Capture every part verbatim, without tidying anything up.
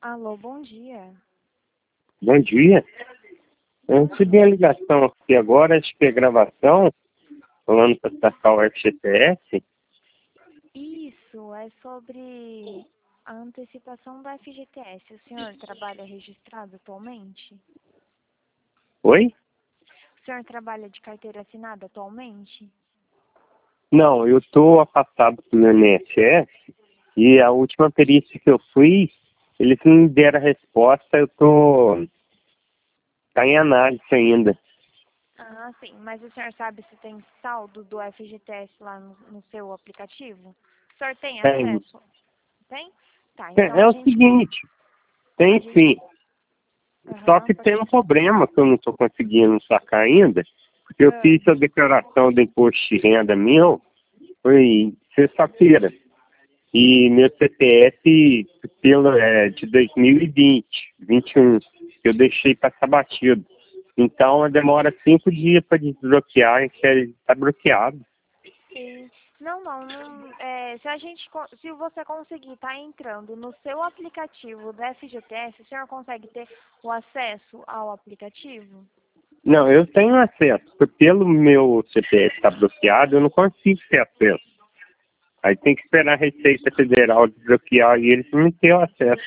Alô, bom dia. Bom dia. Eu recebi a ligação aqui agora, acho que é gravação, falando para sacar o F G T S. Isso, é sobre a antecipação do F G T S. O senhor trabalha registrado atualmente? Oi? O senhor trabalha de carteira assinada atualmente? Não, eu estou afastado do I N S S e a última perícia que eu fui, eles não me deram a resposta, eu tô tá em análise ainda. Ah, sim. Mas o senhor sabe se tem saldo do F G T S lá no, no seu aplicativo? O senhor tem Tem. acesso? Tem? Tá, É, então é a o gente... seguinte, A tem gente... sim. Só Aham, que pode... tem um problema que eu não estou conseguindo sacar ainda, porque eu Ah, fiz a declaração do imposto de renda meu, foi sexta-feira. E meu C P F pelo, é, de dois mil e vinte, vinte e um, eu deixei passar batido. Então demora cinco dias para desbloquear, que está bloqueado. sim. Não, não, não é, se a gente, co- se você conseguir estar entrando no seu aplicativo do F G T S, o senhor consegue ter o acesso ao aplicativo? Não, eu tenho acesso, porque pelo meu C P F estar bloqueado, eu não consigo ter acesso. Aí tem que esperar a Receita Federal desbloquear e eles não têm o acesso.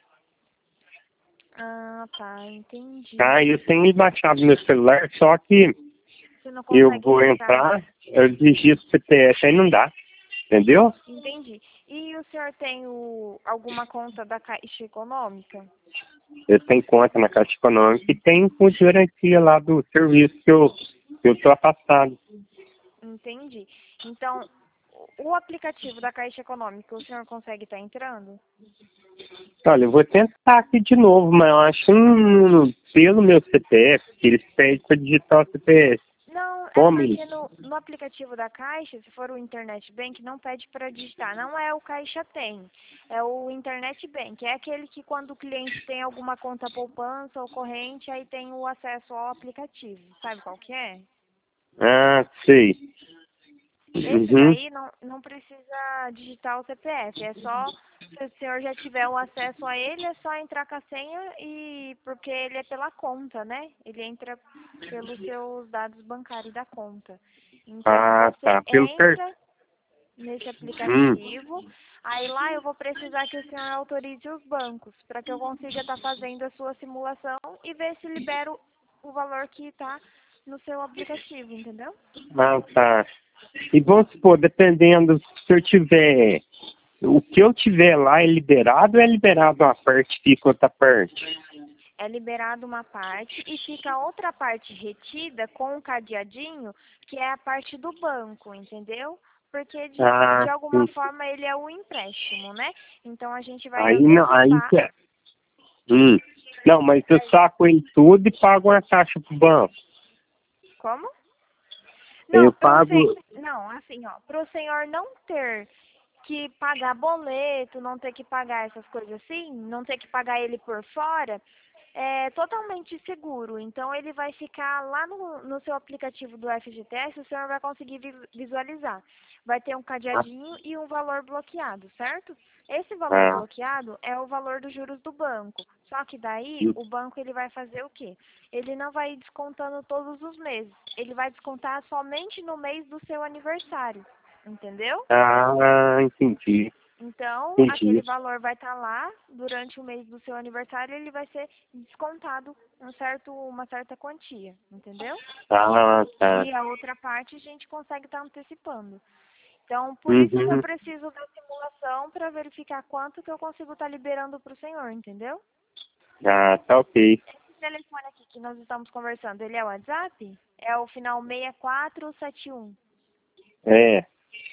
Ah, tá, entendi. Ah, eu tenho baixado no meu celular, só que Você não eu consegue vou entrar. entrar, eu digito o C P F, aí não dá. Entendeu? Entendi. E o senhor tem o, alguma conta da Caixa Econômica? Eu tenho conta na Caixa Econômica e tem com garantia lá do serviço que eu que eu tô afastado. Entendi. Então, o o aplicativo da Caixa Econômica, o senhor consegue estar entrando? Olha, eu vou tentar aqui de novo, mas eu acho um, pelo meu C P F, que eles pedem para digitar o C P F. Não, é Como porque isso? no, no aplicativo da Caixa, se for o Internet Bank, não pede para digitar. Não é o Caixa Tem, é o Internet Bank. É aquele que quando o cliente tem alguma conta poupança ou corrente, aí tem o acesso ao aplicativo. Sabe qual que é? Ah, sei. Esse Uhum. daí não, não precisa digitar o C P F, é só, se o senhor já tiver o acesso a ele, é só entrar com a senha e, porque ele é pela conta, né? Ele entra pelos seus dados bancários da conta. Então, Ah, você tá. Pelo per... entra nesse Hum. aplicativo, aí lá eu vou precisar que o senhor autorize os bancos, para que eu consiga estar fazendo a sua simulação e ver se libero o valor que está no seu aplicativo, entendeu? Ah, tá. E vamos supor, dependendo, se eu tiver, o que eu tiver lá é liberado ou é liberado uma parte e fica outra parte? É liberado uma parte e fica a outra parte retida com um cadeadinho, que é a parte do banco, entendeu? Porque de, Ah, de alguma sim. forma ele é o empréstimo, né? Então a gente vai Aí não, aí antecipar. é. Hum. Não, mas eu saco em tudo e pago uma taxa pro banco. Como? Eu Não, pro pago. sen... não, assim, ó, pro senhor não ter que pagar boleto, não ter que pagar essas coisas assim, não ter que pagar ele por fora, é totalmente seguro. Então ele vai ficar lá no, no seu aplicativo do F G T S, o senhor vai conseguir vi- visualizar. Vai ter um Ah, cadeadinho e um valor bloqueado, certo? Esse valor ah, bloqueado é o valor dos juros do banco. Só que daí hum. o banco ele vai fazer o quê? Ele não vai ir descontando todos os meses. Ele vai descontar somente no mês do seu aniversário. Entendeu? Ah, entendi. Então, aquele Entendi. valor vai estar lá durante o mês do seu aniversário, ele vai ser descontado um certo, uma certa quantia, entendeu? Ah, tá. E a outra parte a gente consegue estar antecipando. Então, por isso que eu Uhum. preciso da simulação para verificar quanto que eu consigo estar liberando para o senhor, entendeu? Ah, tá ok. Esse telefone aqui que nós estamos conversando, ele é o WhatsApp? É o final seis quatro sete um. É,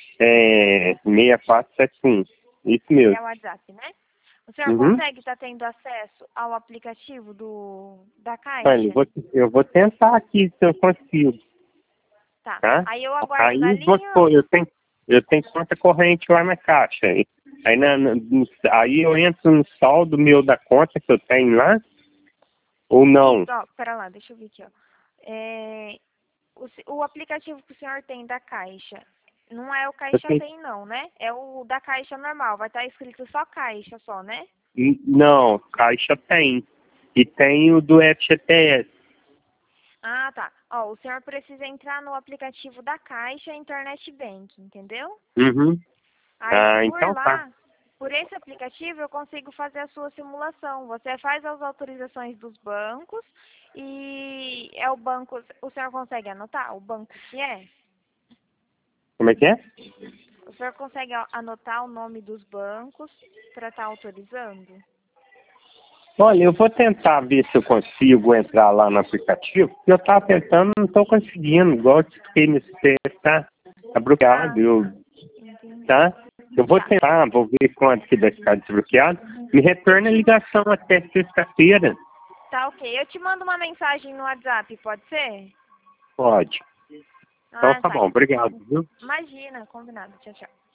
é seis quatro sete um. Isso mesmo. É o WhatsApp, né? O senhor Uhum. consegue estar tendo acesso ao aplicativo do, da Olha, eu Caixa? vou, eu vou tentar aqui se eu consigo, Tá. tá? Aí eu aguardo na Aí, vou linha. supor, eu tenho, eu tenho conta corrente lá na caixa. Aí, aí, na, na- no- aí eu entro no saldo meu da conta que eu tenho lá, ou Isso, não? ó, pera lá, deixa eu ver aqui, ó. É, o, se- o aplicativo que o senhor tem da Caixa, não é o Eu Caixa tenho, Tem, não, né? É o da Caixa normal. Vai estar escrito só Caixa, só, né? N- Não, Caixa tem. E tem o do F G T S. Ah, tá. Ó, o senhor precisa entrar no aplicativo da Caixa Internet Bank, entendeu? Uhum. Aí, Ah, por então tá. lá, por esse aplicativo, eu consigo fazer a sua simulação. Você faz as autorizações dos bancos e é o banco... O senhor consegue anotar o banco que é? Como é que é? O senhor consegue a- anotar o nome dos bancos para estar autorizando? Olha, eu vou tentar ver se eu consigo entrar lá no aplicativo. Eu tava tentando, não tô conseguindo. Igual eu te expliquei nesse C P F, tá, tá Ah, bloqueado, eu, entendi. tá? Eu vou Tá. tentar, vou ver quanto que vai ficar desbloqueado. Me retorna a ligação até sexta-feira. Tá, ok. Eu te mando uma mensagem no WhatsApp, pode ser? Pode. Então Ah, tá tá. bom, obrigado, viu? Imagina, combinado. Tchau, tchau.